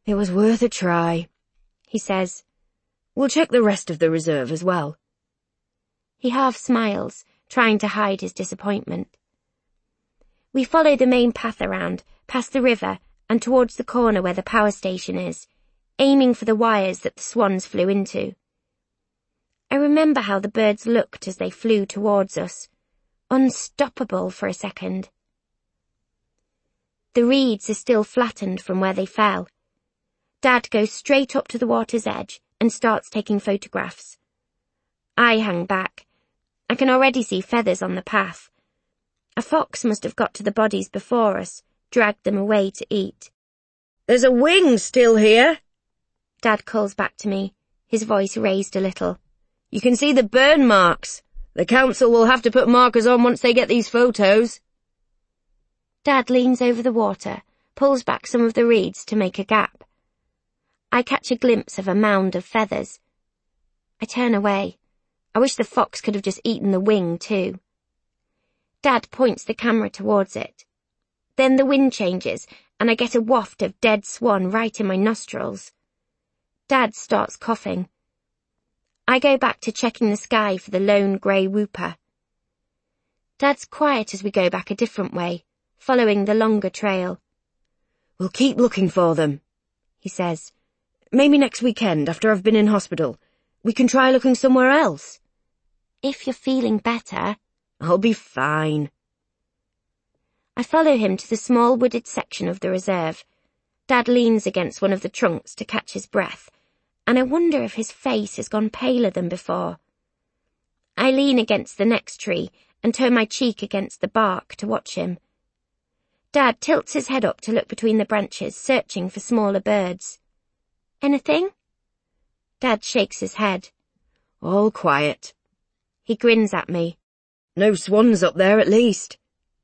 It was worth a try, he says. We'll check the rest of the reserve as well. He half smiles, trying to hide his disappointment. We follow the main path around, past the river and towards the corner where the power station is, aiming for the wires that the swans flew into. I remember how the birds looked as they flew towards us, unstoppable for a second. The reeds are still flattened from where they fell. Dad goes straight up to the water's edge and starts taking photographs. I hang back. I can already see feathers on the path. A fox must have got to the bodies before us, dragged them away to eat. There's a wing still here, Dad calls back to me, his voice raised a little. You can see the burn marks. The council will have to put markers on once they get these photos. Dad leans over the water, pulls back some of the reeds to make a gap. I catch a glimpse of a mound of feathers. I turn away. I wish the fox could have just eaten the wing too. Dad points the camera towards it. Then the wind changes and I get a waft of dead swan right in my nostrils. Dad starts coughing. I go back to checking the sky for the lone grey whooper. Dad's quiet as we go back a different way, following the longer trail. We'll keep looking for them, he says. Maybe next weekend after I've been in hospital. We can try looking somewhere else. If you're feeling better. I'll be fine. I follow him to the small wooded section of the reserve. Dad leans against one of the trunks to catch his breath, and I wonder if his face has gone paler than before. I lean against the next tree and turn my cheek against the bark to watch him. Dad tilts his head up to look between the branches, searching for smaller birds. Anything? Dad shakes his head. All quiet. He grins at me. No swans up there at least.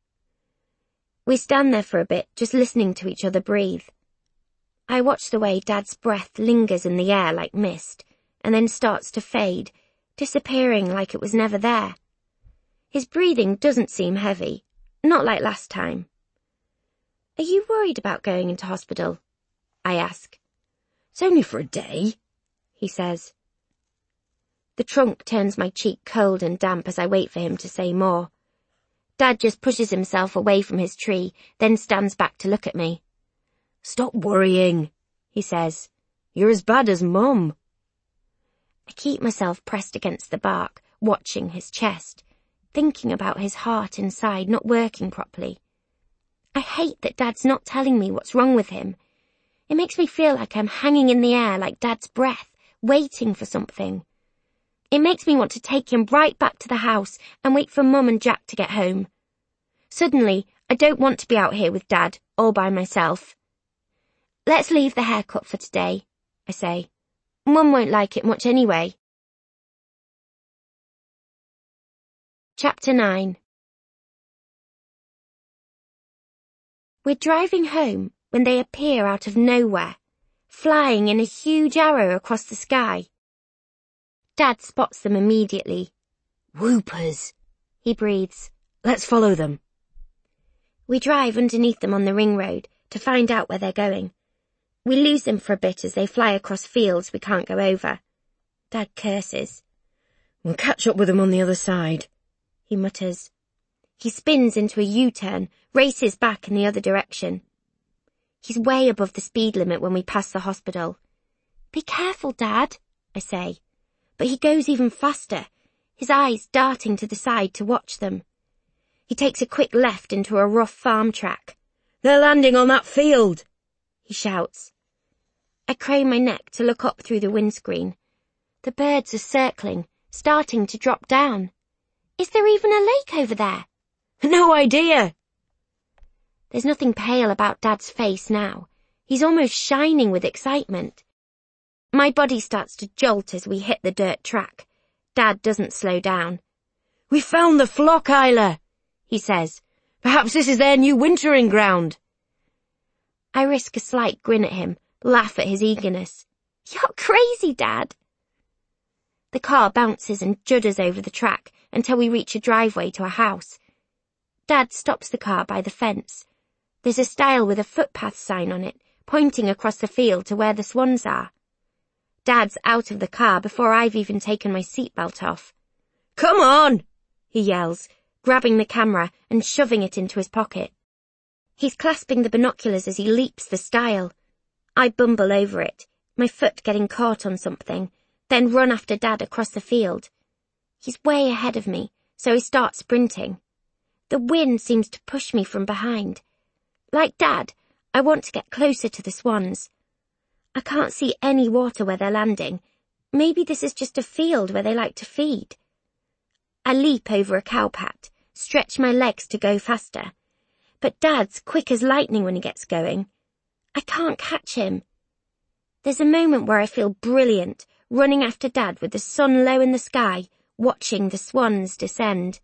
We stand there for a bit, just listening to each other breathe. I watch the way Dad's breath lingers in the air like mist, and then starts to fade, disappearing like it was never there. His breathing doesn't seem heavy, not like last time. Are you worried about going into hospital? I ask. It's only for a day, he says. The trunk turns my cheek cold and damp as I wait for him to say more. Dad just pushes himself away from his tree, then stands back to look at me. Stop worrying, he says. You're as bad as Mum. I keep myself pressed against the bark, watching his chest, thinking about his heart inside not working properly. I hate that Dad's not telling me what's wrong with him. It makes me feel like I'm hanging in the air like Dad's breath, waiting for something. It makes me want to take him right back to the house and wait for Mum and Jack to get home. Suddenly, I don't want to be out here with Dad, all by myself. Let's leave the haircut for today, I say. Mum won't like it much anyway. Chapter 9. We're driving home when they appear out of nowhere, flying in a huge arrow across the sky. Dad spots them immediately. Whoopers, he breathes. Let's follow them. We drive underneath them on the ring road to find out where they're going. We lose them for a bit as they fly across fields we can't go over. Dad curses. We'll catch up with them on the other side, he mutters. He spins into a U-turn, races back in the other direction. He's way above the speed limit when we pass the hospital. Be careful, Dad, I say. But he goes even faster, his eyes darting to the side to watch them. He takes a quick left into a rough farm track. They're landing on that field, he shouts. I crane my neck to look up through the windscreen. The birds are circling, starting to drop down. Is there even a lake over there? No idea. There's nothing pale about Dad's face now. He's almost shining with excitement. My body starts to jolt as we hit the dirt track. Dad doesn't slow down. We found the flock, Isla, he says. Perhaps this is their new wintering ground. I risk a slight grin at him, laugh at his eagerness. You're crazy, Dad. The car bounces and judders over the track until we reach a driveway to a house. Dad stops the car by the fence. There's a stile with a footpath sign on it, pointing across the field to where the swans are. Dad's out of the car before I've even taken my seatbelt off. "Come on!" he yells, grabbing the camera and shoving it into his pocket. He's clasping the binoculars as he leaps the stile. I bumble over it, my foot getting caught on something, then run after Dad across the field. He's way ahead of me, so I start sprinting. The wind seems to push me from behind. Like Dad, I want to get closer to the swans. I can't see any water where they're landing. Maybe this is just a field where they like to feed. I leap over a cowpat, stretch my legs to go faster. But Dad's quick as lightning when he gets going. I can't catch him. There's a moment where I feel brilliant, running after Dad with the sun low in the sky, watching the swans descend.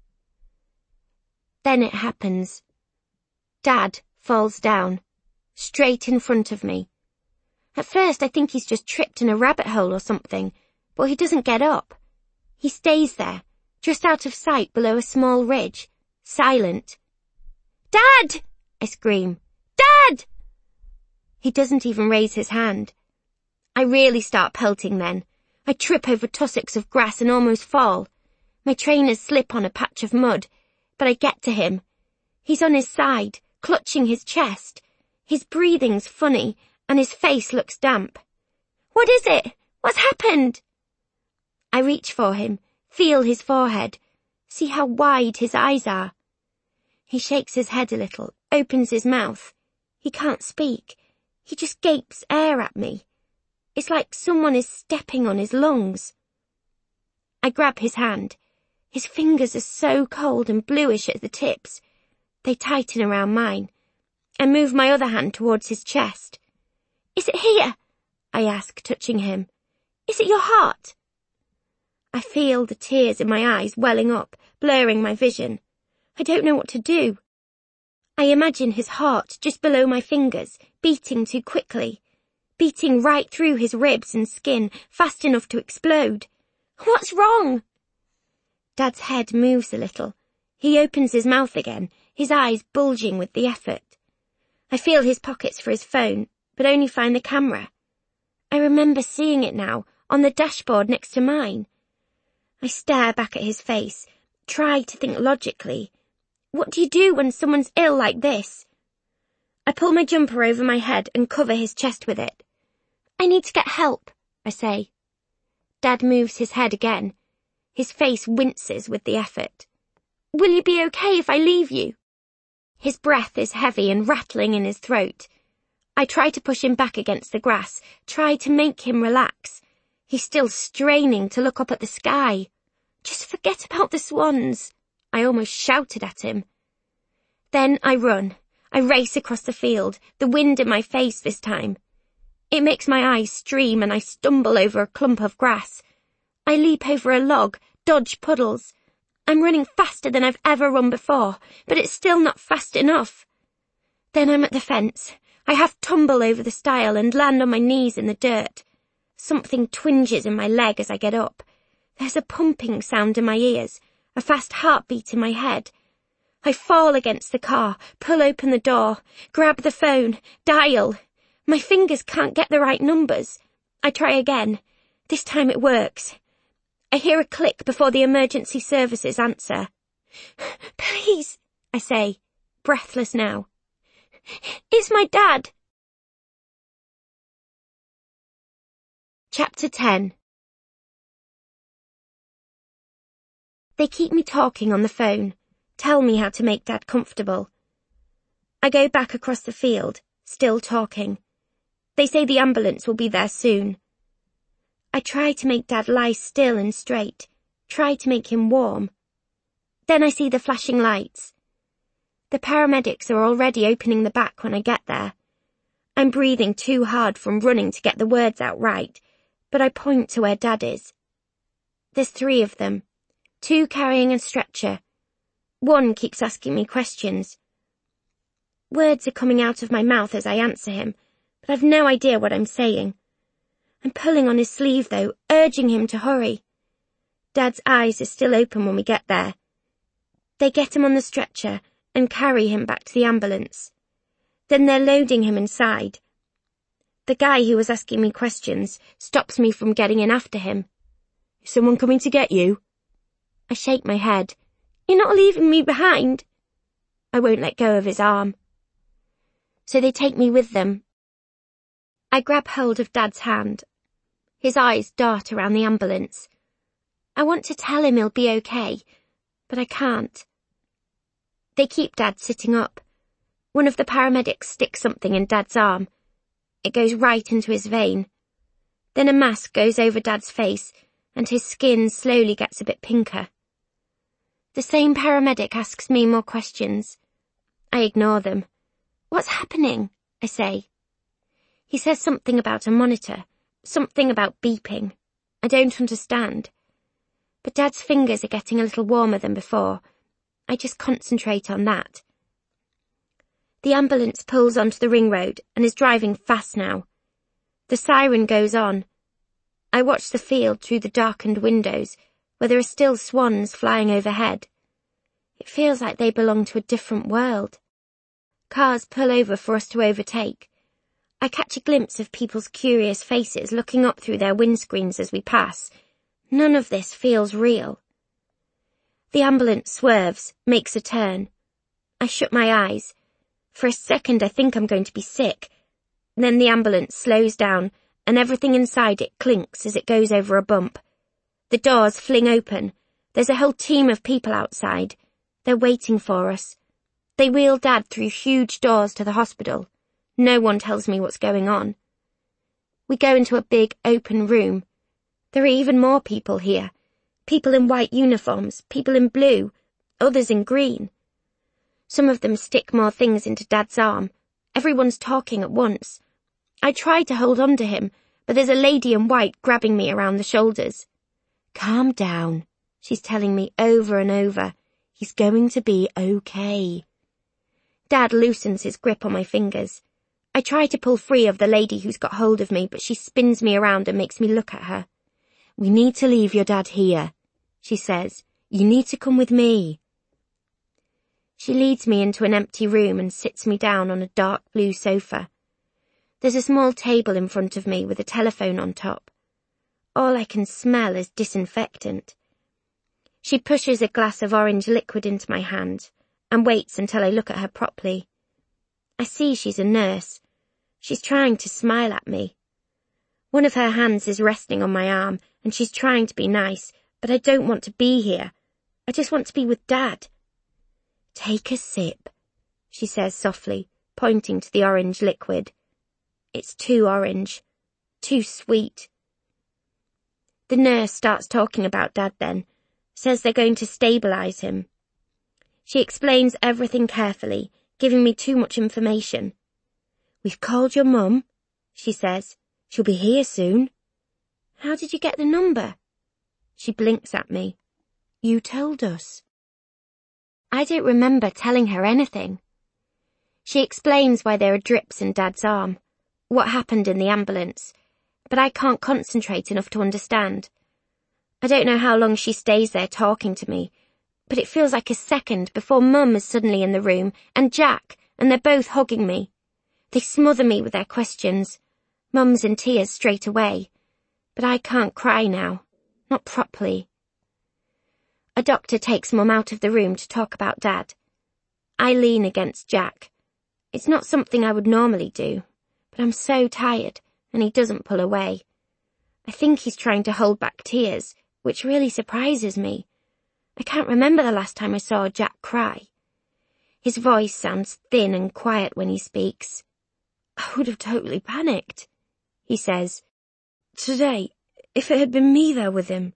Then it happens. Dad falls down, straight in front of me. At first I think he's just tripped in a rabbit hole or something, but he doesn't get up. He stays there, just out of sight below a small ridge, silent. "Dad!" I scream. "Dad!" He doesn't even raise his hand. I really start pelting then. I trip over tussocks of grass and almost fall. My trainers slip on a patch of mud, but I get to him. He's on his side, clutching his chest. His breathing's funny, and his face looks damp. "What is it? What's happened?" I reach for him, feel his forehead, see how wide his eyes are. He shakes his head a little, opens his mouth. He can't speak. He just gapes air at me. It's like someone is stepping on his lungs. I grab his hand. His fingers are so cold and bluish at the tips. They tighten around mine. I move my other hand towards his chest. "Is it here?" I ask, touching him. "Is it your heart?" I feel the tears in my eyes welling up, blurring my vision. I don't know what to do. I imagine his heart just below my fingers, beating too quickly, beating right through his ribs and skin, fast enough to explode. "What's wrong?" Dad's head moves a little. He opens his mouth again, his eyes bulging with the effort. I feel his pockets for his phone, but only find the camera. I remember seeing it now, on the dashboard next to mine. I stare back at his face, try to think logically. What do you do when someone's ill like this? I pull my jumper over my head and cover his chest with it. "I need to get help," I say. Dad moves his head again. His face winces with the effort. "Will you be okay if I leave you?" His breath is heavy and rattling in his throat. I try to push him back against the grass, try to make him relax. He's still straining to look up at the sky. "Just forget about the swans," I almost shouted at him. Then I run. I race across the field, the wind in my face this time. It makes my eyes stream and I stumble over a clump of grass. I leap over a log, dodge puddles. I'm running faster than I've ever run before, but it's still not fast enough. Then I'm at the fence. I half tumble over the stile and land on my knees in the dirt. Something twinges in my leg as I get up. There's a pumping sound in my ears, a fast heartbeat in my head. I fall against the car, pull open the door, grab the phone, dial. My fingers can't get the right numbers. I try again. This time it works. I hear a click before the emergency services answer. "Please," I say, breathless now. "It's my dad." Chapter 10. They keep me talking on the phone, tell me how to make Dad comfortable. I go back across the field, still talking. They say the ambulance will be there soon. I try to make Dad lie still and straight, try to make him warm. Then I see the flashing lights. The paramedics are already opening the back when I get there. I'm breathing too hard from running to get the words out right, but I point to where Dad is. There's 3 of them, 2 carrying a stretcher. One keeps asking me questions. Words are coming out of my mouth as I answer him, but I've no idea what I'm saying. I'm pulling on his sleeve though, urging him to hurry. Dad's eyes are still open when we get there. They get him on the stretcher and carry him back to the ambulance. Then they're loading him inside, The guy who was asking me questions stops me from getting in after him. Is someone coming to get you? I shake my head. You're not leaving me behind. I won't let go of his arm. So they take me with them. I grab hold of Dad's hand. His eyes dart around the ambulance. I want to tell him he'll be okay, but I can't. They keep Dad sitting up. One of the paramedics sticks something in Dad's arm. It goes right into his vein. Then a mask goes over Dad's face, and his skin slowly gets a bit pinker. The same paramedic asks me more questions. I ignore them. What's happening? I say. He says something about a monitor, something about beeping. I don't understand. But Dad's fingers are getting a little warmer than before. I just concentrate on that. The ambulance pulls onto the ring road and is driving fast now. The siren goes on. I watch the field through the darkened windows, where there are still swans flying overhead. It feels like they belong to a different world. Cars pull over for us to overtake. I catch a glimpse of people's curious faces looking up through their windscreens as we pass. None of this feels real. The ambulance swerves, makes a turn. I shut my eyes. For a second I think I'm going to be sick. Then the ambulance slows down and everything inside it clinks as it goes over a bump. The doors fling open. There's a whole team of people outside. They're waiting for us. They wheel Dad through huge doors to the hospital. No one tells me what's going on. We go into a big open room. There are even more people here. People in white uniforms, people in blue, others in green. Some of them stick more things into Dad's arm. Everyone's talking at once. I try to hold on to him, but there's a lady in white grabbing me around the shoulders. Calm down, she's telling me over and over. He's going to be okay. Dad loosens his grip on my fingers. I try to pull free of the lady who's got hold of me, but she spins me around and makes me look at her. We need to leave your dad here, she says. You need to come with me. She leads me into an empty room and sits me down on a dark blue sofa. There's a small table in front of me with a telephone on top. All I can smell is disinfectant. She pushes a glass of orange liquid into my hand and waits until I look at her properly. I see she's a nurse. She's trying to smile at me. One of her hands is resting on my arm and she's trying to be nice, but I don't want to be here. I just want to be with Dad. Take a sip, she says softly, pointing to the orange liquid. It's too orange. Too sweet. The nurse starts talking about Dad then, says they're going to stabilise him. She explains everything carefully, giving me too much information. We've called your mum, she says. She'll be here soon. How did you get the number? She blinks at me. You told us. I don't remember telling her anything. She explains why there are drips in Dad's arm, what happened in the ambulance, but I can't concentrate enough to understand. I don't know how long she stays there talking to me, but it feels like a second before Mum is suddenly in the room, and Jack, and they're both hugging me. They smother me with their questions. Mum's in tears straight away, but I can't cry now, not properly. A doctor takes Mum out of the room to talk about Dad. I lean against Jack. It's not something I would normally do, but I'm so tired, and he doesn't pull away. I think he's trying to hold back tears, which really surprises me. I can't remember the last time I saw Jack cry. His voice sounds thin and quiet when he speaks. I would have totally panicked, he says. Today, if it had been me there with him.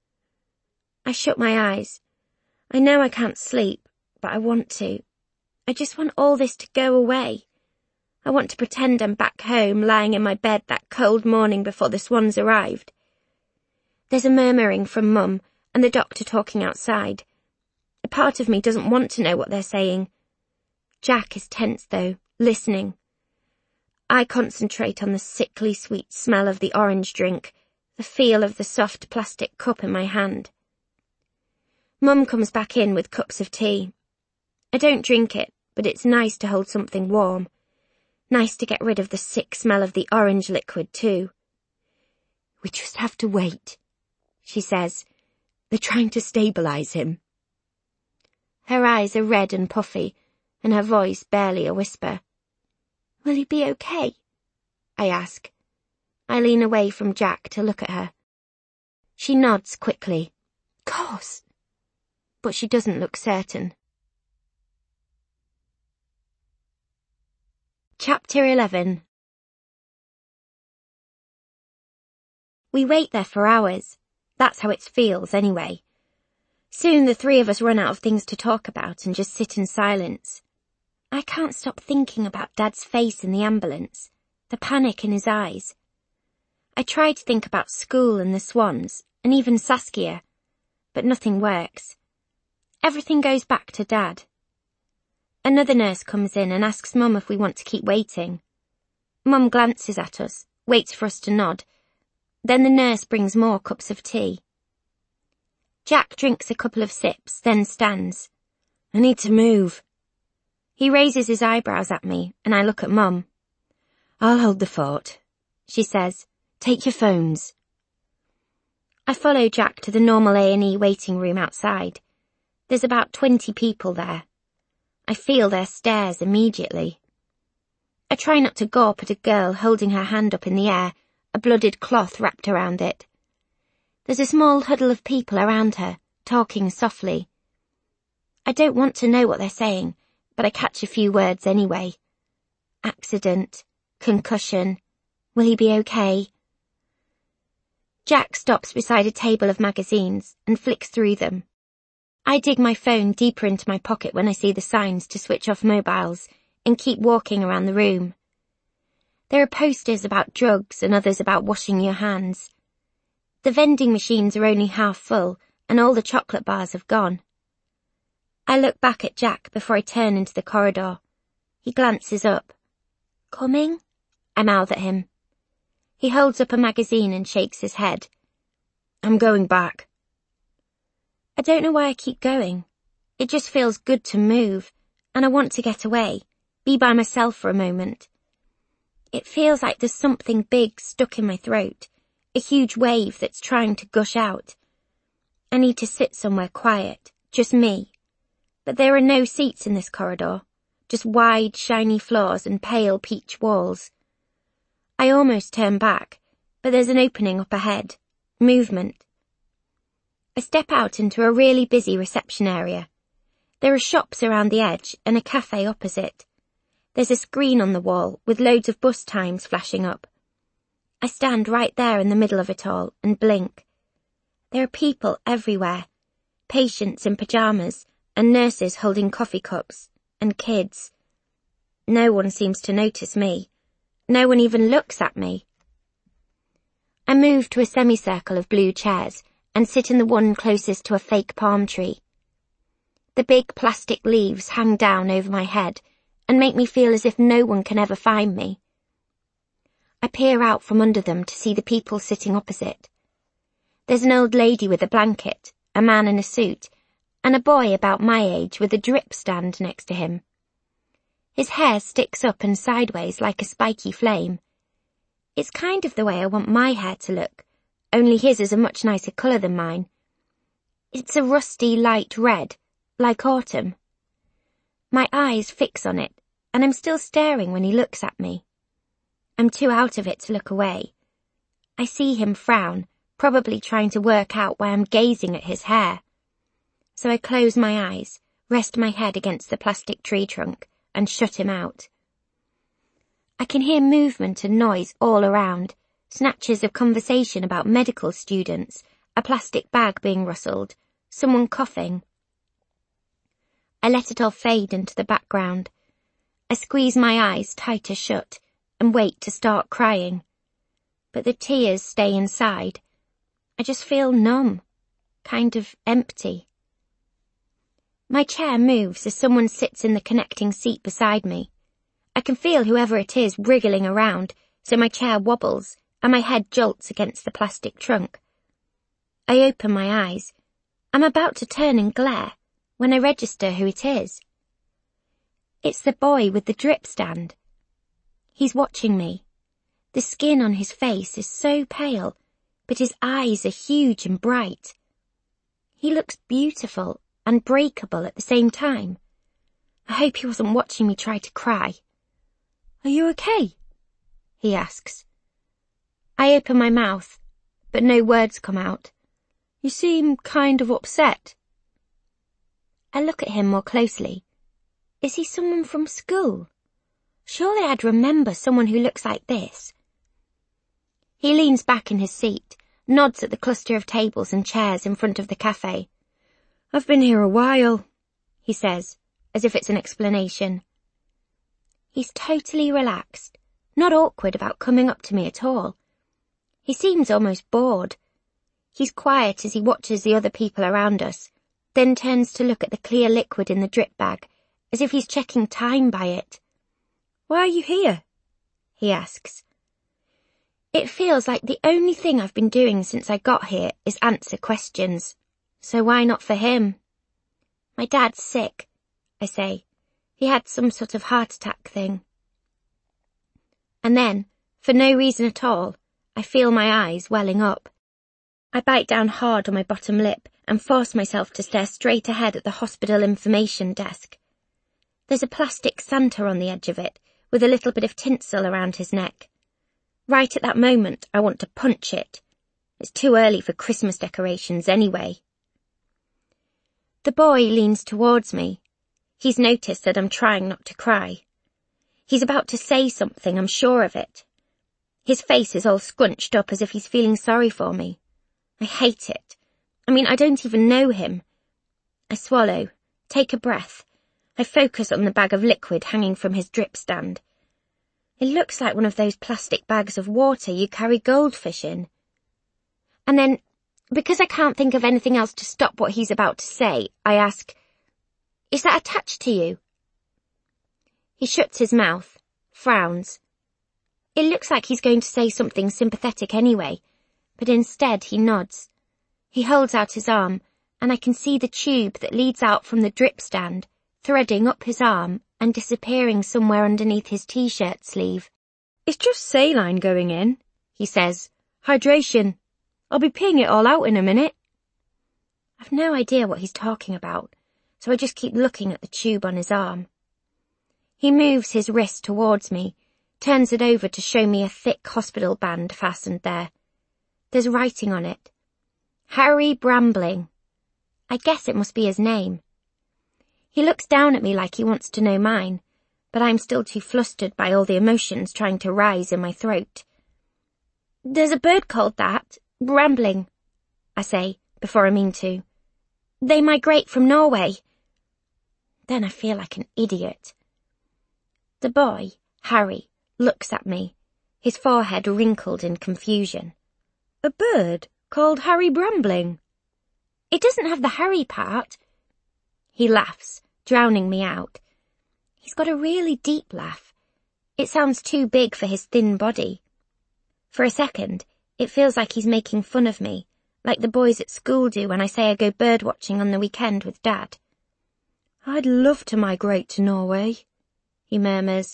I shut my eyes. I know I can't sleep, but I want to. I just want all this to go away. I want to pretend I'm back home, lying in my bed that cold morning before the swans arrived. There's a murmuring from Mum and the doctor talking outside. A part of me doesn't want to know what they're saying. Jack is tense though, listening. I concentrate on the sickly sweet smell of the orange drink, the feel of the soft plastic cup in my hand. Mum comes back in with cups of tea. I don't drink it, but it's nice to hold something warm. Nice to get rid of the sick smell of the orange liquid too. We just have to wait, she says. They're trying to stabilize him. Her eyes are red and puffy, and her voice barely a whisper. Will he be okay? I ask. I lean away from Jack to look at her. She nods quickly. Course. But she doesn't look certain. Chapter 11. We wait there for hours. That's how it feels, anyway. Soon the three of us run out of things to talk about and just sit in silence. I can't stop thinking about Dad's face in the ambulance, the panic in his eyes. I try to think about school and the Swans, and even Saskia, but nothing works. Everything goes back to Dad. Another nurse comes in and asks Mum if we want to keep waiting. Mum glances at us, waits for us to nod. Then the nurse brings more cups of tea. Jack drinks a couple of sips, then stands. I need to move. He raises his eyebrows at me, and I look at Mum. I'll hold the fort, she says. Take your phones. I follow Jack to the normal A&E waiting room outside. There's about 20 people there. I feel their stares immediately. I try not to gawp at a girl holding her hand up in the air, a blooded cloth wrapped around it. There's a small huddle of people around her, talking softly. I don't want to know what they're saying, but I catch a few words anyway. Accident, concussion, will he be okay? Jack stops beside a table of magazines and flicks through them. I dig my phone deeper into my pocket when I see the signs to switch off mobiles and keep walking around the room. There are posters about drugs and others about washing your hands. The vending machines are only half full and all the chocolate bars have gone. I look back at Jack before I turn into the corridor. He glances up. Coming? I mouth at him. He holds up a magazine and shakes his head. I'm going back. I don't know why I keep going. It just feels good to move, and I want to get away, be by myself for a moment. It feels like there's something big stuck in my throat, a huge wave that's trying to gush out. I need to sit somewhere quiet, just me. But there are no seats in this corridor, just wide, shiny floors and pale peach walls. I almost turn back, but there's an opening up ahead. Movement. I step out into a really busy reception area. There are shops around the edge and a cafe opposite. There's a screen on the wall with loads of bus times flashing up. I stand right there in the middle of it all and blink. There are people everywhere. Patients in pyjamas and nurses holding coffee cups and kids. No one seems to notice me. No one even looks at me. I move to a semicircle of blue chairs and sit in the one closest to a fake palm tree. The big plastic leaves hang down over my head and make me feel as if no one can ever find me. I peer out from under them to see the people sitting opposite. There's an old lady with a blanket, a man in a suit, and a boy about my age with a drip stand next to him. His hair sticks up and sideways like a spiky flame. It's kind of the way I want my hair to look, only his is a much nicer colour than mine. It's a rusty light red, like autumn. My eyes fix on it, and I'm still staring when he looks at me. I'm too out of it to look away. I see him frown, probably trying to work out why I'm gazing at his hair. So I close my eyes, rest my head against the plastic tree trunk, and shut him out. I can hear movement and noise all around, snatches of conversation about medical students, a plastic bag being rustled, someone coughing. I let it all fade into the background. I squeeze my eyes tighter shut and wait to start crying. But the tears stay inside. I just feel numb, kind of empty. My chair moves as someone sits in the connecting seat beside me. I can feel whoever it is wriggling around, so my chair wobbles and my head jolts against the plastic trunk. I open my eyes. I'm about to turn and glare when I register who it is. It's the boy with the drip stand. He's watching me. The skin on his face is so pale, but his eyes are huge and bright. He looks beautiful and breakable at the same time. I hope he wasn't watching me try to cry. "Are you okay?" he asks. I open my mouth, but no words come out. "You seem kind of upset." I look at him more closely. Is he someone from school? Surely I'd remember someone who looks like this. He leans back in his seat, nods at the cluster of tables and chairs in front of the cafe. "I've been here a while," he says, as if it's an explanation. He's totally relaxed, not awkward about coming up to me at all. He seems almost bored. He's quiet as he watches the other people around us, then turns to look at the clear liquid in the drip bag, as if he's checking time by it. "Why are you here?" he asks. It feels like the only thing I've been doing since I got here is answer questions. So why not for him? "My dad's sick," I say. "He had some sort of heart attack thing." And then, for no reason at all, I feel my eyes welling up. I bite down hard on my bottom lip and force myself to stare straight ahead at the hospital information desk. There's a plastic Santa on the edge of it, with a little bit of tinsel around his neck. Right at that moment, I want to punch it. It's too early for Christmas decorations anyway. The boy leans towards me. He's noticed that I'm trying not to cry. He's about to say something, I'm sure of it. His face is all scrunched up as if he's feeling sorry for me. I hate it. I don't even know him. I swallow, take a breath. I focus on the bag of liquid hanging from his drip stand. It looks like one of those plastic bags of water you carry goldfish in. And then, because I can't think of anything else to stop what he's about to say, I ask, "Is that attached to you?" He shuts his mouth, frowns. It looks like he's going to say something sympathetic anyway, but instead he nods. He holds out his arm, and I can see the tube that leads out from the drip stand, threading up his arm and disappearing somewhere underneath his t-shirt sleeve. "It's just saline going in," he says. "Hydration. I'll be peeing it all out in a minute." I've no idea what he's talking about, so I just keep looking at the tube on his arm. He moves his wrist towards me, turns it over to show me a thick hospital band fastened there. There's writing on it. Harry Brambling. I guess it must be his name. He looks down at me like he wants to know mine, but I'm still too flustered by all the emotions trying to rise in my throat. "There's a bird called that, Brambling," I say, before I mean to. "They migrate from Norway." Then I feel like an idiot. The boy, Harry, looks at me, his forehead wrinkled in confusion. "A bird called Harry Brambling?" "It doesn't have the Harry part." He laughs, drowning me out. He's got a really deep laugh. It sounds too big for his thin body. For a second, it feels like he's making fun of me, like the boys at school do when I say I go bird watching on the weekend with Dad. "I'd love to migrate to Norway," he murmurs.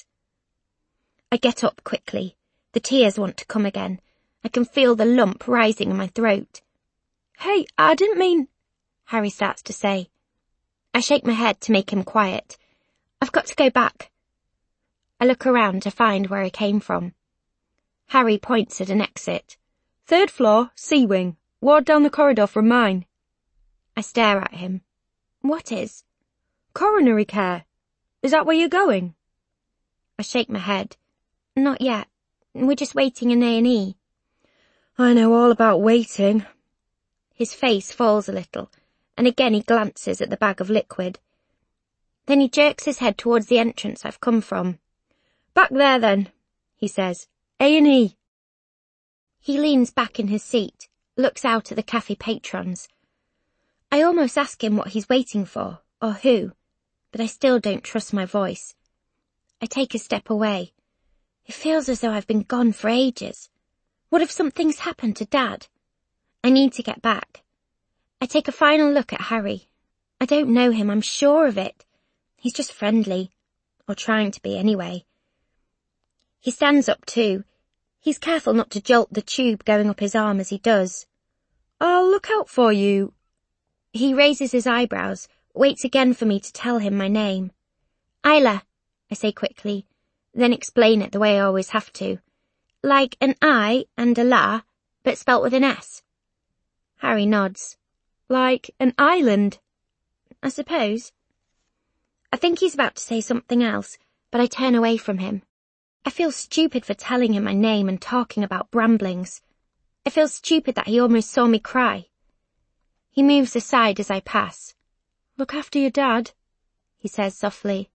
I get up quickly. The tears want to come again. I can feel the lump rising in my throat. "Hey, I didn't mean," Harry starts to say. I shake my head to make him quiet. "I've got to go back." I look around to find where I came from. Harry points at an exit. "3rd floor, C wing. Ward down the corridor from mine." I stare at him. "What is?" "Coronary care. Is that where you're going?" I shake my head. "Not yet. We're just waiting in A&E." "I know all about waiting." His face falls a little, and again he glances at the bag of liquid. Then he jerks his head towards the entrance I've come from. "Back there then," he says. "A&E." He leans back in his seat, looks out at the cafe patrons. I almost ask him what he's waiting for, or who, but I still don't trust my voice. I take a step away. It feels as though I've been gone for ages. What if something's happened to Dad? I need to get back. I take a final look at Harry. I don't know him, I'm sure of it. He's just friendly. Or trying to be anyway. He stands up too. He's careful not to jolt the tube going up his arm as he does. I'll look out for you. He raises his eyebrows, waits again for me to tell him my name. Isla, I say quickly, then explain it the way I always have to. Like an I and a la, but spelt with an S. Harry nods. Like an island? I suppose. I think he's about to say something else, but I turn away from him. I feel stupid for telling him my name and talking about bramblings. I feel stupid that he almost saw me cry. He moves aside as I pass. Look after your dad, he says softly.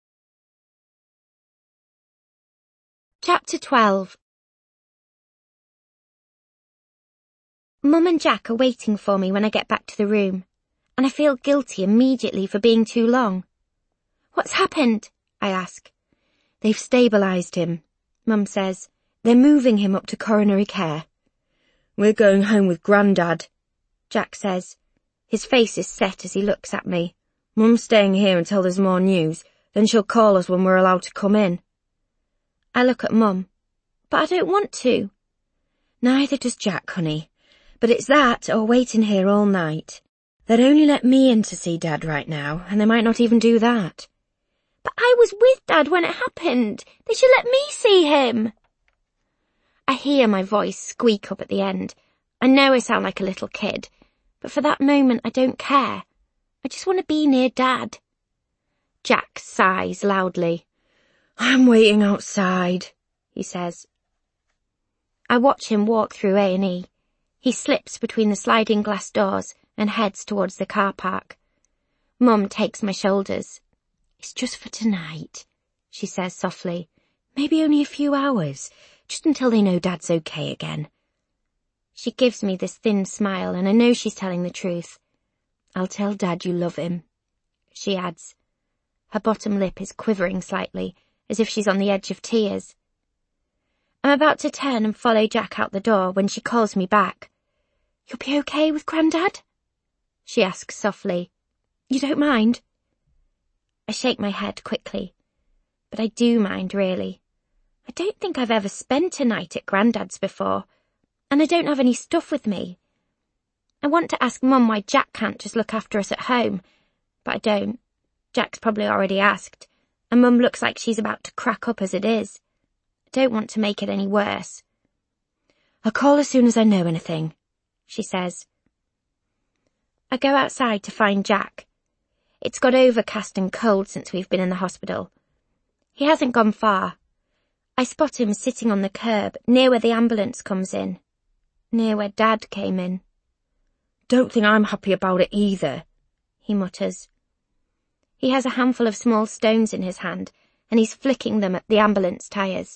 Chapter 12. Mum and Jack are waiting for me when I get back to the room, and I feel guilty immediately for being too long. What's happened? I ask. They've stabilised him, Mum says. They're moving him up to coronary care. We're going home with Grandad, Jack says. His face is set as he looks at me. Mum's staying here until there's more news, then she'll call us when we're allowed to come in. I look at Mum. But I don't want to. Neither does Jack, honey. But it's that or waiting here all night. They'd only let me in to see Dad right now, and they might not even do that. But I was with Dad when it happened. They should let me see him. I hear my voice squeak up at the end. I know I sound like a little kid, but for that moment I don't care. I just want to be near Dad. Jack sighs loudly. I'm waiting outside, he says. I watch him walk through A&E. He slips between the sliding glass doors and heads towards the car park. Mum takes my shoulders. It's just for tonight, she says softly. Maybe only a few hours, just until they know Dad's okay again. She gives me this thin smile, and I know she's telling the truth. I'll tell Dad you love him, she adds. Her bottom lip is quivering slightly, as if she's on the edge of tears. I'm about to turn and follow Jack out the door when she calls me back. You'll be okay with Grandad? She asks softly. You don't mind? I shake my head quickly. But I do mind, really. I don't think I've ever spent a night at Grandad's before, and I don't have any stuff with me. I want to ask Mum why Jack can't just look after us at home, but I don't. Jack's probably already asked, and Mum looks like she's about to crack up as it is. I don't want to make it any worse. I'll call as soon as I know anything, she says. I go outside to find Jack. It's got overcast and cold since we've been in the hospital. He hasn't gone far. I spot him sitting on the curb, near where the ambulance comes in. Near where Dad came in. Don't think I'm happy about it either, he mutters. He has a handful of small stones in his hand, and he's flicking them at the ambulance tyres.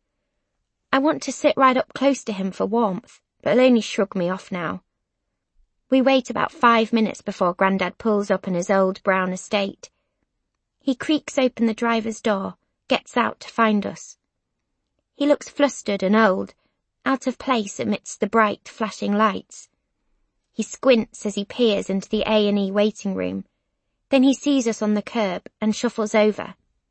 I want to sit right up close to him for warmth, but he'll only shrug me off now. We wait about 5 minutes before Grandad pulls up in his old brown estate. He creaks open the driver's door, gets out to find us. He looks flustered and old, out of place amidst the bright, flashing lights. He squints as he peers into the A&E waiting room. Then he sees us on the curb and shuffles over.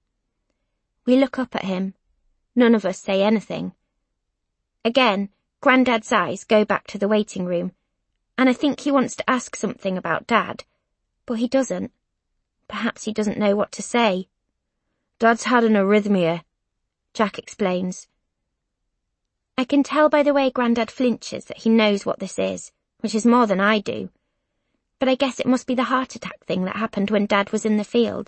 We look up at him. None of us say anything. Again, Grandad's eyes go back to the waiting room, and I think he wants to ask something about Dad, but he doesn't. Perhaps he doesn't know what to say. Dad's had an arrhythmia, Jack explains. I can tell by the way Grandad flinches that he knows what this is, which is more than I do. But I guess it must be the heart attack thing that happened when Dad was in the field.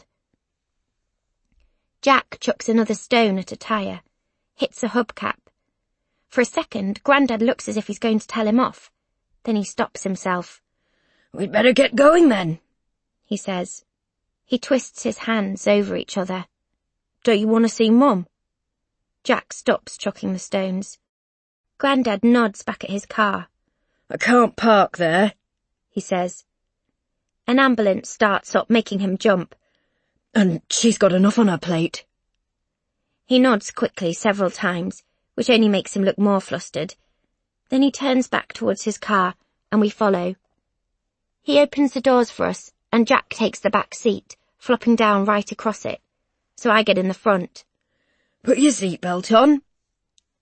Jack chucks another stone at a tyre, hits a hubcap. For a second, Grandad looks as if he's going to tell him off. Then he stops himself. We'd better get going then, he says. He twists his hands over each other. Don't you want to see Mum? Jack stops chucking the stones. Grandad nods back at his car. I can't park there, he says. An ambulance starts up, making him jump. And she's got enough on her plate. He nods quickly several times, which only makes him look more flustered. Then he turns back towards his car, and we follow. He opens the doors for us, and Jack takes the back seat, flopping down right across it, so I get in the front. Put your seatbelt on,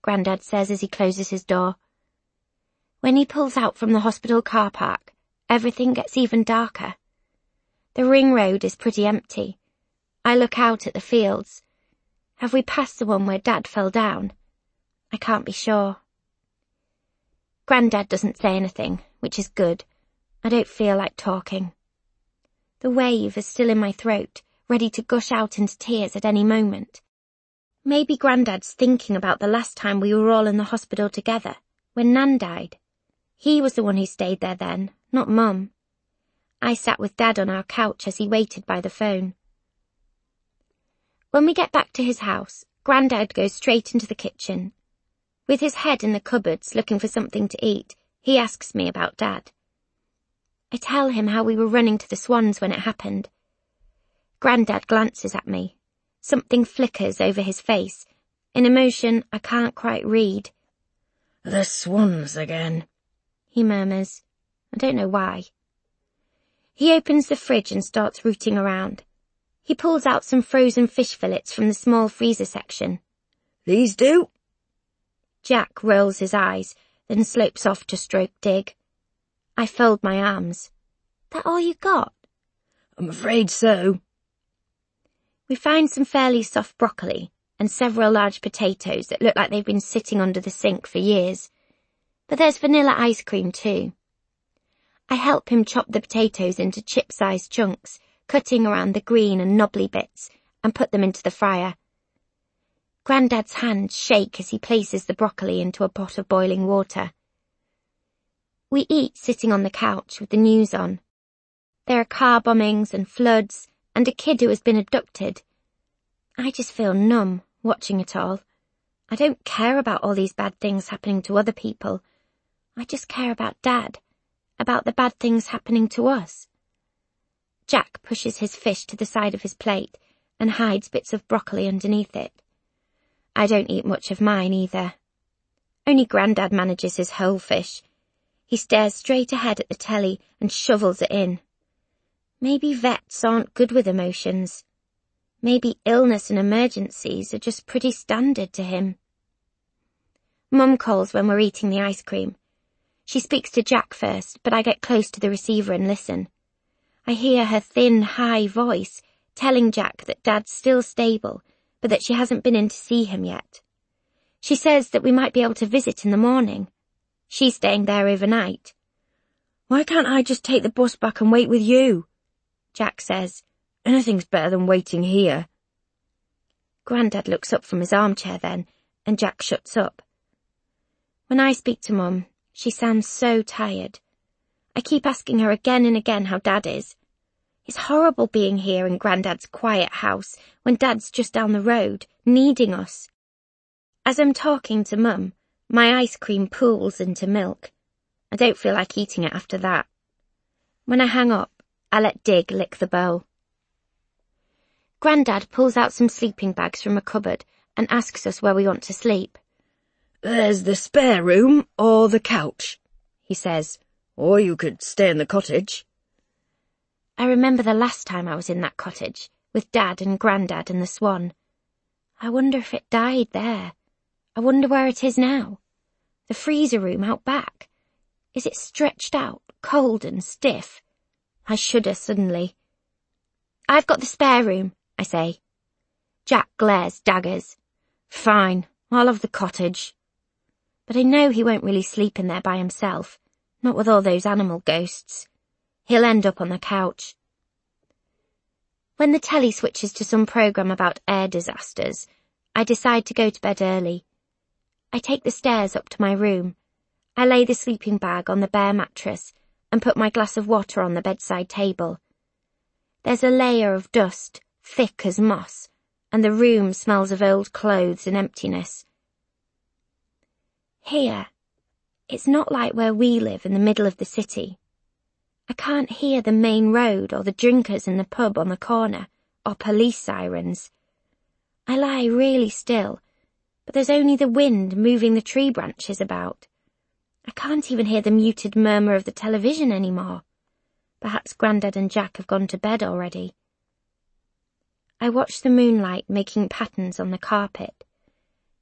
Grandad says as he closes his door. When he pulls out from the hospital car park, everything gets even darker. The ring road is pretty empty. I look out at the fields. Have we passed the one where Dad fell down? I can't be sure. Grandad doesn't say anything, which is good. I don't feel like talking. The wave is still in my throat, ready to gush out into tears at any moment. Maybe Grandad's thinking about the last time we were all in the hospital together, when Nan died. He was the one who stayed there then, not Mum. I sat with Dad on our couch as he waited by the phone. When we get back to his house, Grandad goes straight into the kitchen. With his head in the cupboards looking for something to eat, he asks me about Dad. I tell him how we were running to the Swans when it happened. Grandad glances at me. Something flickers over his face, an emotion I can't quite read. "The Swans again," he murmurs. I don't know why. He opens the fridge and starts rooting around. He pulls out some frozen fish fillets from the small freezer section. "These do?" Jack rolls his eyes, then slopes off to stroke Dig. I fold my arms. That all you got? "I'm afraid so." We find some fairly soft broccoli and several large potatoes that look like they've been sitting under the sink for years. But there's vanilla ice cream too. I help him chop the potatoes into chip-sized chunks, cutting around the green and knobbly bits, and put them into the fryer. Grandad's hands shake as he places the broccoli into a pot of boiling water. We eat sitting on the couch with the news on. There are car bombings and floods, and a kid who has been abducted. I just feel numb watching it all. I don't care about all these bad things happening to other people. I just care about Dad, about the bad things happening to us. Jack pushes his fish to the side of his plate and hides bits of broccoli underneath it. I don't eat much of mine either. Only Grandad manages his whole fish. He stares straight ahead at the telly and shovels it in. Maybe vets aren't good with emotions. Maybe illness and emergencies are just pretty standard to him. Mum calls when we're eating the ice cream. She speaks to Jack first, but I get close to the receiver and listen. I hear her thin, high voice telling Jack that Dad's still stable, but that she hasn't been in to see him yet. She says that we might be able to visit in the morning. She's staying there overnight. "Why can't I just take the bus back and wait with you?" Jack says. "Anything's better than waiting here." Grandad looks up from his armchair then, and Jack shuts up. When I speak to Mum, she sounds so tired. I keep asking her again and again how Dad is. It's horrible being here in Grandad's quiet house when Dad's just down the road, needing us. As I'm talking to Mum, my ice cream pools into milk. I don't feel like eating it after that. When I hang up, I let Dig lick the bowl. Grandad pulls out some sleeping bags from a cupboard and asks us where we want to sleep. "There's the spare room or the couch," he says. "Or you could stay in the cottage." I remember the last time I was in that cottage, with Dad and Grandad and the Swan. I wonder if it died there. I wonder where it is now. The freezer room out back. Is it stretched out, cold and stiff? I shudder suddenly. "I've got the spare room," I say. Jack glares daggers. "Fine, I'll have the cottage." But I know he won't really sleep in there by himself, not with all those animal ghosts. He'll end up on the couch. When the telly switches to some program about air disasters, I decide to go to bed early. I take the stairs up to my room. I lay the sleeping bag on the bare mattress and put my glass of water on the bedside table. There's a layer of dust, thick as moss, and the room smells of old clothes and emptiness. Here, it's not like where we live in the middle of the city. I can't hear the main road or the drinkers in the pub on the corner, or police sirens. I lie really still, but there's only the wind moving the tree branches about. I can't even hear the muted murmur of the television anymore. Perhaps Grandad and Jack have gone to bed already. I watch the moonlight making patterns on the carpet.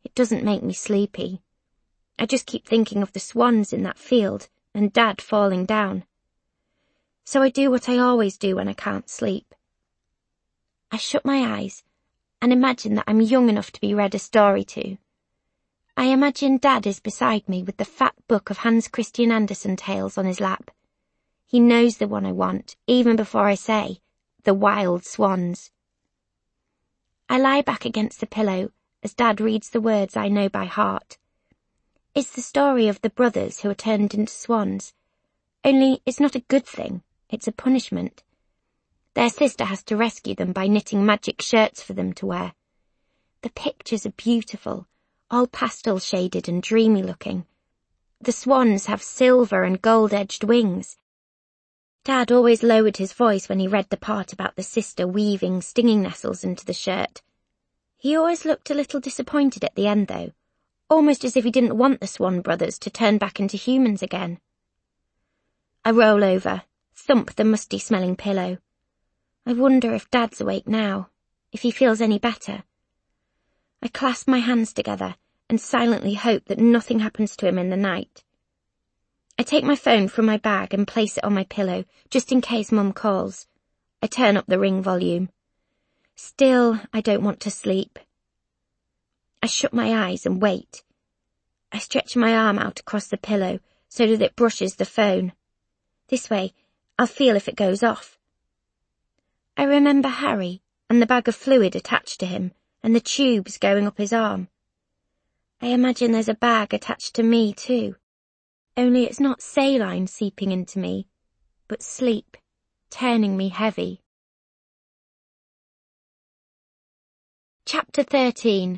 It doesn't make me sleepy. I just keep thinking of the swans in that field and Dad falling down. So I do what I always do when I can't sleep. I shut my eyes and imagine that I'm young enough to be read a story to. I imagine Dad is beside me with the fat book of Hans Christian Andersen tales on his lap. He knows the one I want, even before I say, The Wild Swans. I lie back against the pillow as Dad reads the words I know by heart. It's the story of the brothers who are turned into swans. Only it's not a good thing, it's a punishment. Their sister has to rescue them by knitting magic shirts for them to wear. The pictures are beautiful, all pastel shaded and dreamy looking. The swans have silver and gold-edged wings. Dad always lowered his voice when he read the part about the sister weaving stinging nettles into the shirt. He always looked a little disappointed at the end though, almost as if he didn't want the Swan brothers to turn back into humans again. I roll over, thump the musty-smelling pillow. I wonder if Dad's awake now, if he feels any better. I clasp my hands together and silently hope that nothing happens to him in the night. I take my phone from my bag and place it on my pillow, just in case Mum calls. I turn up the Ring volume. Still, I don't want to sleep. I shut my eyes and wait. I stretch my arm out across the pillow so that it brushes the phone. This way, I'll feel if it goes off. I remember Harry and the bag of fluid attached to him and the tubes going up his arm. I imagine there's a bag attached to me too. Only it's not saline seeping into me, but sleep, turning me heavy. Chapter 13.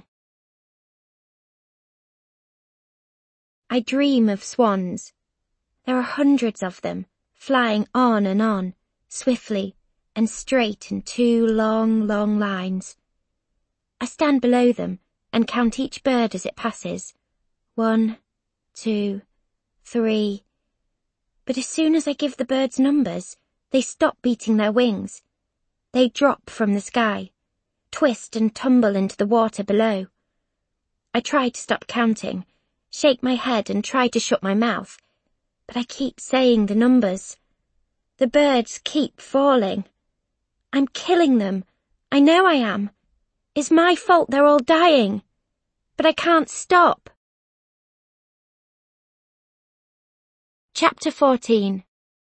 I dream of swans. There are hundreds of them, flying on and on, swiftly and straight in two long, long lines. I stand below them and count each bird as it passes. 1, 2, 3. But as soon as I give the birds numbers, they stop beating their wings. They drop from the sky, twist and tumble into the water below. I try to stop counting, shake my head and try to shut my mouth, but I keep saying the numbers. The birds keep falling. I'm killing them. I know I am. It's my fault they're all dying. But I can't stop. Chapter 14.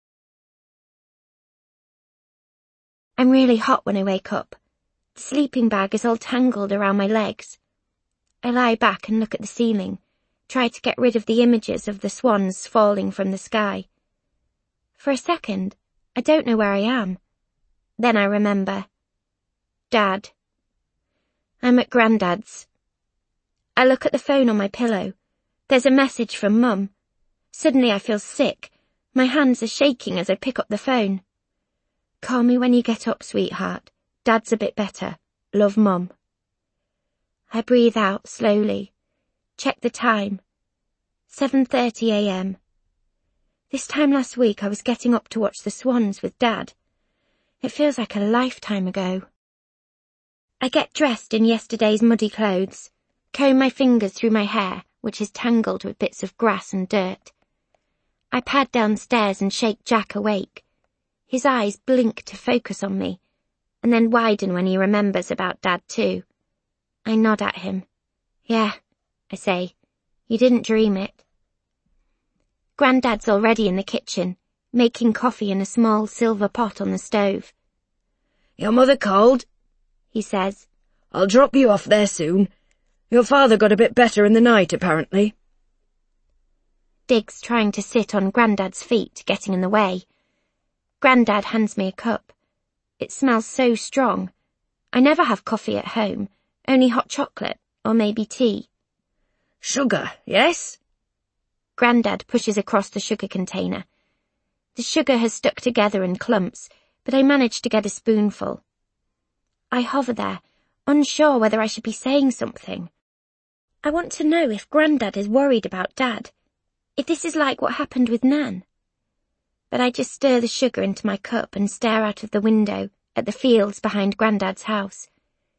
I'm really hot when I wake up. The sleeping bag is all tangled around my legs. I lie back and look at the ceiling, try to get rid of the images of the swans falling from the sky. For a second, I don't know where I am. Then I remember. Dad. I'm at Grandad's. I look at the phone on my pillow. There's a message from Mum. Suddenly I feel sick. My hands are shaking as I pick up the phone. Call me when you get up, sweetheart. Dad's a bit better. Love, Mum. I breathe out slowly. Check the time. 7:30 a.m. This time last week I was getting up to watch the swans with Dad. It feels like a lifetime ago. I get dressed in yesterday's muddy clothes, comb my fingers through my hair, which is tangled with bits of grass and dirt. I pad downstairs and shake Jack awake. His eyes blink to focus on me, and then widen when he remembers about Dad too. I nod at him. Yeah, I say, you didn't dream it. Grandad's already in the kitchen, making coffee in a small silver pot on the stove. Your mother called, he says. I'll drop you off there soon. Your father got a bit better in the night, apparently. Dig's trying to sit on Grandad's feet, getting in the way. Grandad hands me a cup. It smells so strong. I never have coffee at home, only hot chocolate, or maybe tea. Sugar, yes? Grandad pushes across the sugar container. The sugar has stuck together in clumps, but I manage to get a spoonful. I hover there, unsure whether I should be saying something. I want to know if Grandad is worried about Dad, if this is like what happened with Nan. But I just stir the sugar into my cup and stare out of the window at the fields behind Grandad's house.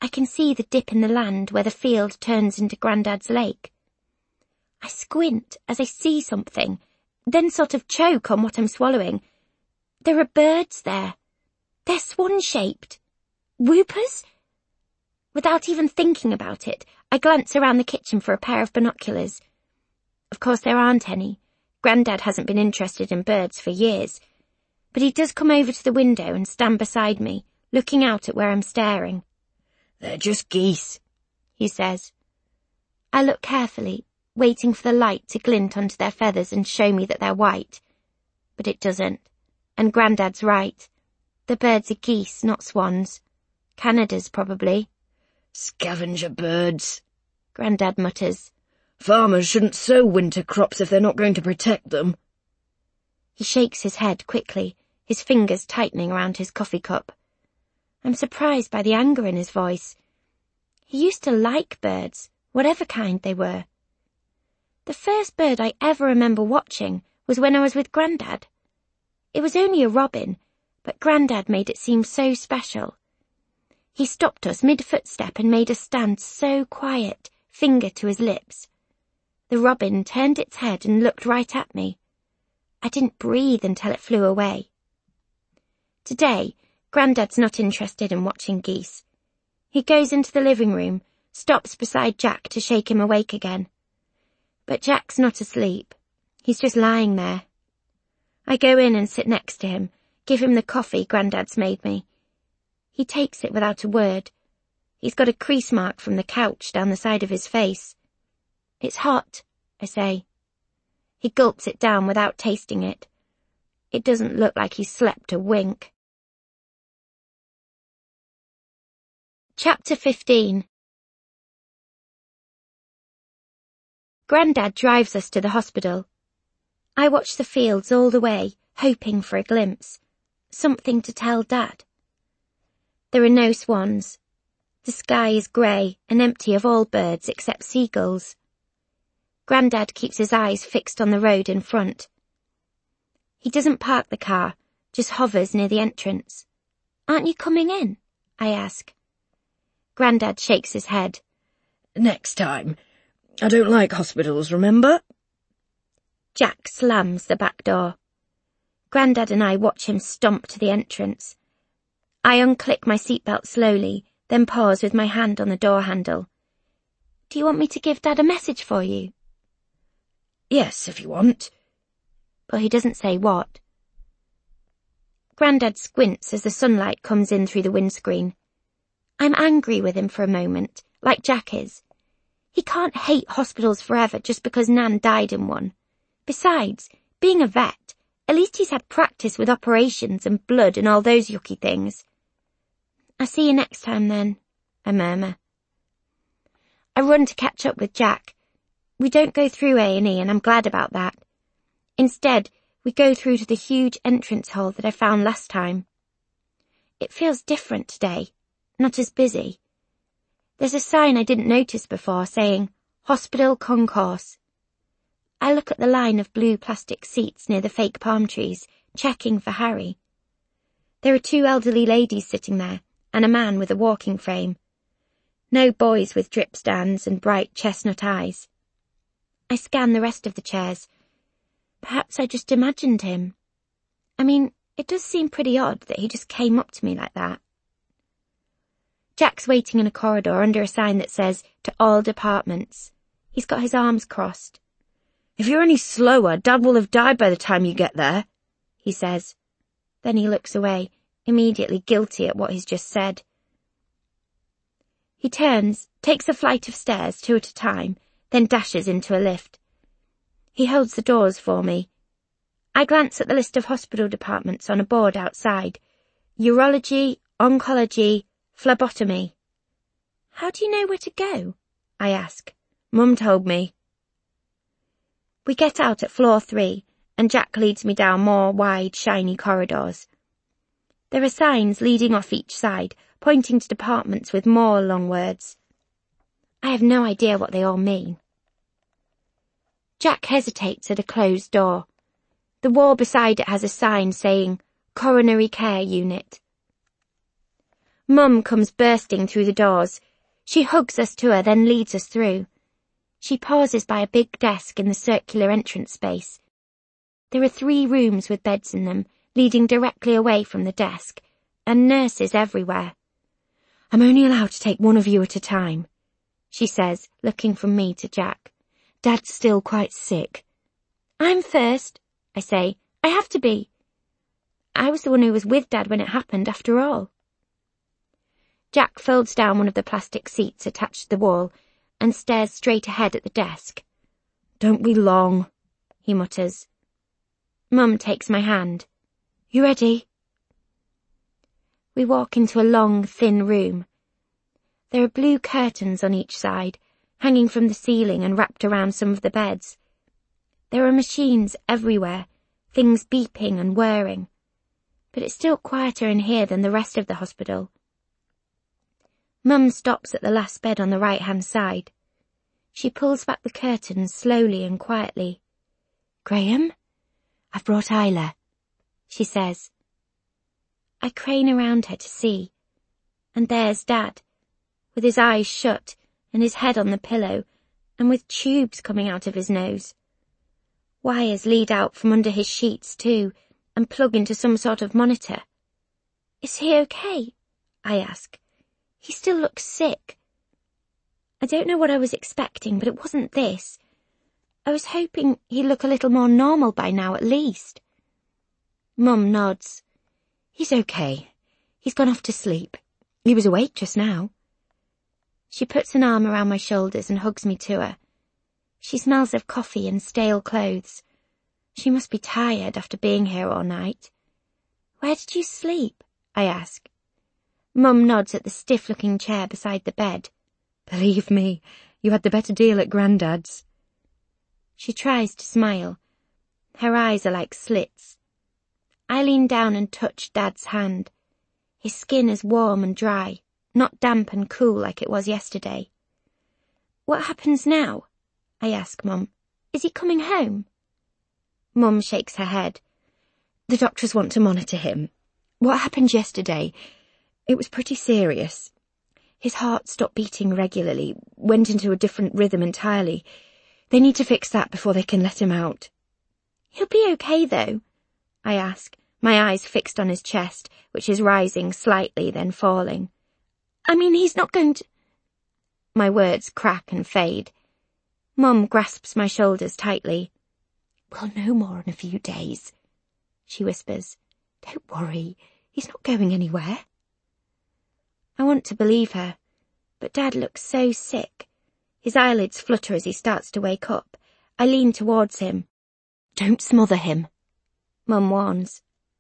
I can see the dip in the land where the field turns into Grandad's lake. I squint as I see something, then sort of choke on what I'm swallowing. There are birds there. They're swan-shaped. Whoopers? Without even thinking about it, I glance around the kitchen for a pair of binoculars. Of course there aren't any. Grandad hasn't been interested in birds for years. But he does come over to the window and stand beside me, looking out at where I'm staring. They're just geese, he says. I look carefully, waiting for the light to glint onto their feathers and show me that they're white. But it doesn't. And Grandad's right. The birds are geese, not swans. Canada's, probably. Scavenger birds, Grandad mutters. Farmers shouldn't sow winter crops if they're not going to protect them. He shakes his head quickly, his fingers tightening around his coffee cup. I'm surprised by the anger in his voice. He used to like birds, whatever kind they were. The first bird I ever remember watching was when I was with Grandad. It was only a robin, but Grandad made it seem so special. He stopped us mid-footstep and made us stand so quiet, finger to his lips. The robin turned its head and looked right at me. I didn't breathe until it flew away. Today, Grandad's not interested in watching geese. He goes into the living room, stops beside Jack to shake him awake again. But Jack's not asleep. He's just lying there. I go in and sit next to him, give him the coffee Grandad's made me. He takes it without a word. He's got a crease mark from the couch down the side of his face. It's hot, I say. He gulps it down without tasting it. It doesn't look like he's slept a wink. Chapter 15. Grandad drives us to the hospital. I watch the fields all the way, hoping for a glimpse. Something to tell Dad. There are no swans. The sky is grey and empty of all birds except seagulls. Grandad keeps his eyes fixed on the road in front. He doesn't park the car, just hovers near the entrance. Aren't you coming in? I ask. Grandad shakes his head. Next time. I don't like hospitals, remember? Jack slams the back door. Grandad and I watch him stomp to the entrance. I unclick my seatbelt slowly, then pause with my hand on the door handle. Do you want me to give Dad a message for you? Yes, if you want. But he doesn't say what. Grandad squints as the sunlight comes in through the windscreen. I'm angry with him for a moment, like Jack is. He can't hate hospitals forever just because Nan died in one. Besides, being a vet, at least he's had practice with operations and blood and all those yucky things. I'll see you next time then, I murmur. I run to catch up with Jack. We don't go through A&E and I'm glad about that. Instead, we go through to the huge entrance hall that I found last time. It feels different today, not as busy. There's a sign I didn't notice before saying, Hospital Concourse. I look at the line of blue plastic seats near the fake palm trees, checking for Harry. There are 2 elderly ladies sitting there, and a man with a walking frame. No boys with drip stands and bright chestnut eyes. I scan the rest of the chairs. Perhaps I just imagined him. I mean, it does seem pretty odd that he just came up to me like that. Jack's waiting in a corridor under a sign that says, to all departments. He's got his arms crossed. If you're any slower, Dad will have died by the time you get there, he says. Then he looks away, immediately guilty at what he's just said. He turns, takes a flight of stairs 2 at a time, then dashes into a lift. He holds the doors for me. I glance at the list of hospital departments on a board outside. Urology, oncology, phlebotomy. How do you know where to go? I ask. Mum told me. We get out at floor 3, and Jack leads me down more wide, shiny corridors. There are signs leading off each side, pointing to departments with more long words. I have no idea what they all mean. Jack hesitates at a closed door. The wall beside it has a sign saying, Coronary Care Unit. Mum comes bursting through the doors. She hugs us to her, then leads us through. She pauses by a big desk in the circular entrance space. There are 3 rooms with beds in them, leading directly away from the desk, and nurses everywhere. I'm only allowed to take one of you at a time, she says, looking from me to Jack. Dad's still quite sick. I'm first, I say. I have to be. I was the one who was with Dad when it happened, after all. Jack folds down one of the plastic seats attached to the wall and stares straight ahead at the desk. Don't be long, he mutters. Mum takes my hand. You ready? We walk into a long, thin room. There are blue curtains on each side, hanging from the ceiling and wrapped around some of the beds. There are machines everywhere, things beeping and whirring. But it's still quieter in here than the rest of the hospital. Mum stops at the last bed on the right-hand side. She pulls back the curtains slowly and quietly. Graham, I've brought Isla, she says. I crane around her to see, and there's Dad, with his eyes shut and his head on the pillow, and with tubes coming out of his nose. Wires lead out from under his sheets too, and plug into some sort of monitor. Is he okay? I ask. He still looks sick. I don't know what I was expecting, but it wasn't this. I was hoping he'd look a little more normal by now at least. Mum nods. He's okay. He's gone off to sleep. He was awake just now. She puts an arm around my shoulders and hugs me to her. She smells of coffee and stale clothes. She must be tired after being here all night. Where did you sleep? I ask. Mum nods at the stiff-looking chair beside the bed. Believe me, you had the better deal at Grandad's. She tries to smile. Her eyes are like slits. I lean down and touch Dad's hand. His skin is warm and dry, not damp and cool like it was yesterday. What happens now? I ask Mum. Is he coming home? Mum shakes her head. The doctors want to monitor him. What happened yesterday? It was pretty serious. His heart stopped beating regularly, went into a different rhythm entirely. They need to fix that before they can let him out. He'll be okay, though, I ask, my eyes fixed on his chest, which is rising slightly, then falling. I mean, he's not going to... My words crack and fade. Mum grasps my shoulders tightly. We'll know more in a few days, she whispers. Don't worry, he's not going anywhere. I want to believe her, but Dad looks so sick. His eyelids flutter as he starts to wake up. I lean towards him. Don't smother him, Mum warns.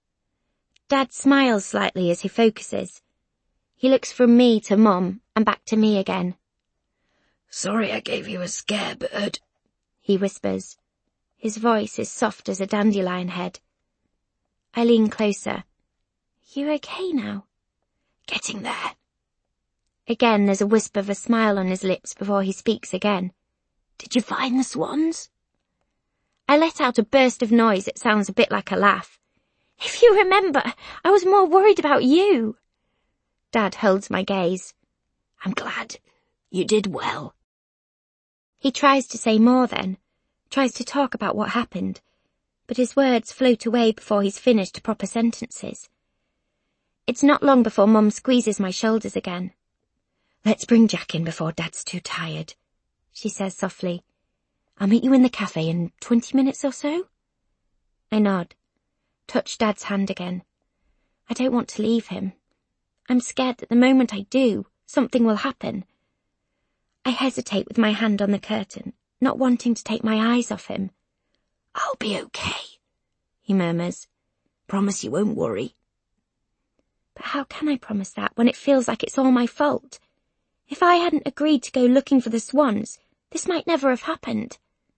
Dad smiles slightly as he focuses. He looks from me to Mum and back to me again. Sorry I gave you a scare, bird, he whispers. His voice is soft as a dandelion head. I lean closer. You okay now? Getting there. Again there's a wisp of a smile on his lips before he speaks again. Did you find the swans? I let out a burst of noise that sounds a bit like a laugh. If you remember, I was more worried about you. Dad holds my gaze. I'm glad. You did well. He tries to say more then, tries to talk about what happened, but his words float away before he's finished proper sentences. It's not long before Mum squeezes my shoulders again. Let's bring Jack in before Dad's too tired, she says softly. I'll meet you in the cafe in 20 minutes or so. I nod, touch Dad's hand again. I don't want to leave him. I'm scared that the moment I do, something will happen. I hesitate with my hand on the curtain, not wanting to take my eyes off him. I'll be okay, he murmurs. Promise you won't worry. But how can I promise that when it feels like it's all my fault? If I hadn't agreed to go looking for the swans, this might never have happened.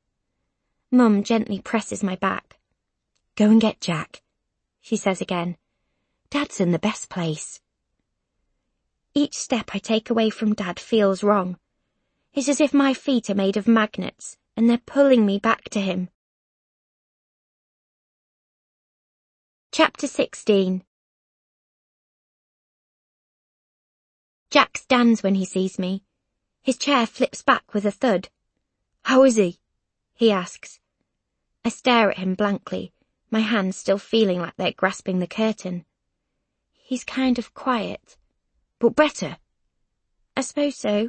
Mum gently presses my back. Go and get Jack, she says again. Dad's in the best place. Each step I take away from Dad feels wrong. It's as if my feet are made of magnets, and they're pulling me back to him. Chapter 16 Jack stands when he sees me. His chair flips back with a thud. How is he? He asks. I stare at him blankly, my hands still feeling like they're grasping the curtain. He's kind of quiet. But better? I suppose so.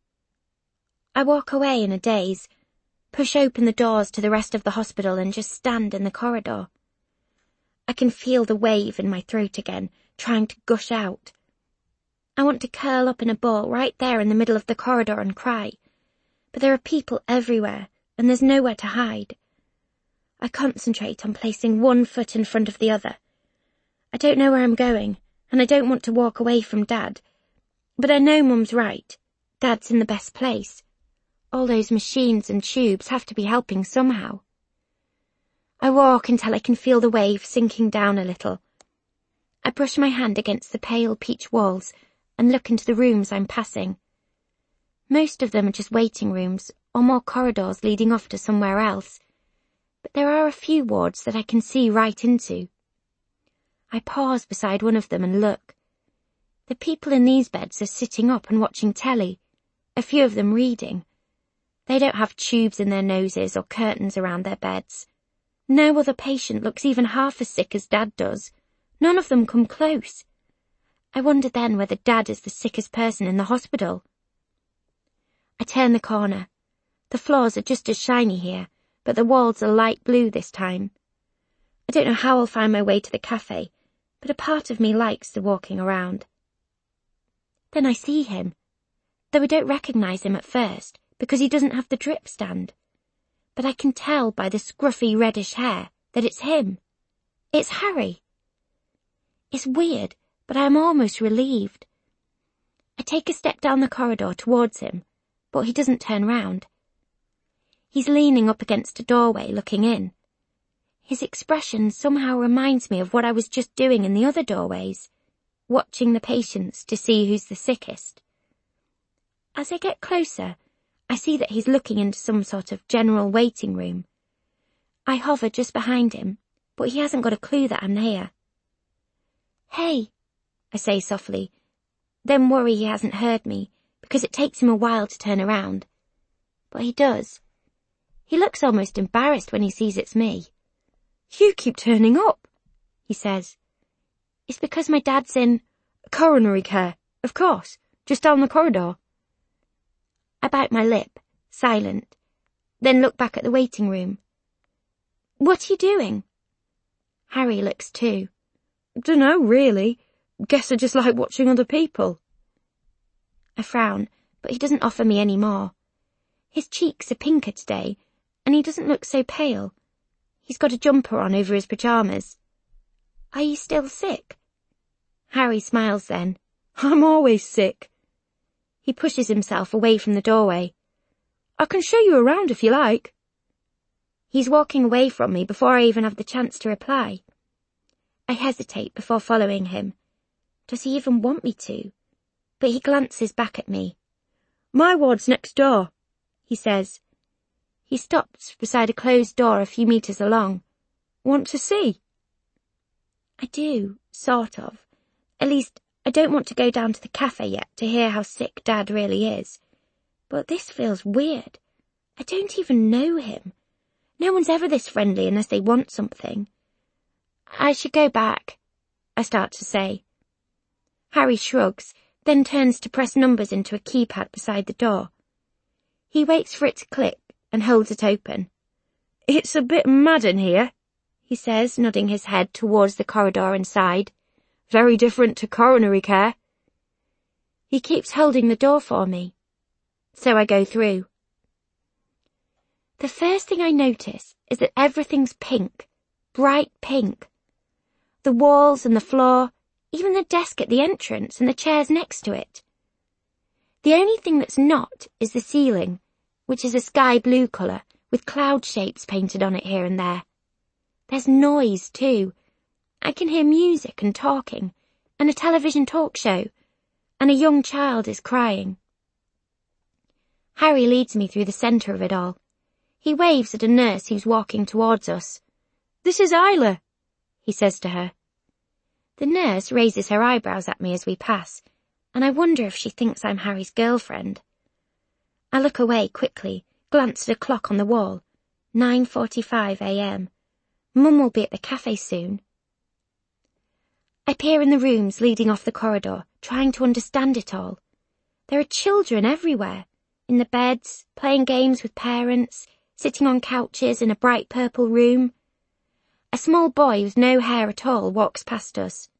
I walk away in a daze, push open the doors to the rest of the hospital and just stand in the corridor. I can feel the wave in my throat again, trying to gush out. I want to curl up in a ball right there in the middle of the corridor and cry, but there are people everywhere and there's nowhere to hide. I concentrate on placing one foot in front of the other. I don't know where I'm going, and I don't want to walk away from Dad. But I know Mum's right. Dad's in the best place. All those machines and tubes have to be helping somehow. I walk until I can feel the wave sinking down a little. I brush my hand against the pale peach walls and look into the rooms I'm passing. Most of them are just waiting rooms or more corridors leading off to somewhere else, but there are a few wards that I can see right into. I pause beside one of them and look. The people in these beds are sitting up and watching telly, a few of them reading. They don't have tubes in their noses or curtains around their beds. No other patient looks even half as sick as Dad does. None of them come close. I wonder then whether Dad is the sickest person in the hospital. I turn the corner. The floors are just as shiny here, but the walls are light blue this time. I don't know how I'll find my way to the cafe, but a part of me likes the walking around. Then I see him, though I don't recognize him at first because he doesn't have the drip stand. But I can tell by the scruffy reddish hair that it's him. It's Harry. It's weird, but I am almost relieved. I take a step down the corridor towards him, but he doesn't turn round. He's leaning up against a doorway looking in. His expression somehow reminds me of what I was just doing in the other doorways, watching the patients to see who's the sickest. As I get closer, I see that he's looking into some sort of general waiting room. I hover just behind him, but he hasn't got a clue that I'm here. Hey, I say softly, then worry he hasn't heard me, because it takes him a while to turn around. But he does. He looks almost embarrassed when he sees it's me. You keep turning up, he says. It's because my dad's in coronary care, of course, just down the corridor. I bite my lip, silent, then look back at the waiting room. What are you doing? Harry looks too. Dunno, really. Guess I just like watching other people. I frown, but he doesn't offer me any more. His cheeks are pinker today, and he doesn't look so pale. He's got a jumper on over his pyjamas. Are you still sick? Harry smiles then. I'm always sick. He pushes himself away from the doorway. I can show you around if you like. He's walking away from me before I even have the chance to reply. I hesitate before following him. Does he even want me to? But he glances back at me. My ward's next door, he says. He stops beside a closed door a few meters along. Want to see? I do, sort of. At least, I don't want to go down to the cafe yet to hear how sick Dad really is. But this feels weird. I don't even know him. No one's ever this friendly unless they want something. I should go back, I start to say. Harry shrugs, then turns to press numbers into a keypad beside the door. He waits for it to click and holds it open. It's a bit mad in here, he says, nodding his head towards the corridor inside. Very different to coronary care. He keeps holding the door for me, so I go through. The first thing I notice is that everything's pink, bright pink. The walls and the floor, even the desk at the entrance and the chairs next to it. The only thing that's not is the ceiling, which is a sky blue colour with cloud shapes painted on it here and there. There's noise too. I can hear music and talking, and a television talk show, and a young child is crying. Harry leads me through the centre of it all. He waves at a nurse who's walking towards us. This is Isla, he says to her. The nurse raises her eyebrows at me as we pass, and I wonder if she thinks I'm Harry's girlfriend. I look away quickly, glance at a clock on the wall. 9:45 a.m. Mum will be at the cafe soon. I peer in the rooms leading off the corridor, trying to understand it all. There are children everywhere, in the beds, playing games with parents, sitting on couches in a bright purple room. A small boy with no hair at all walks past us,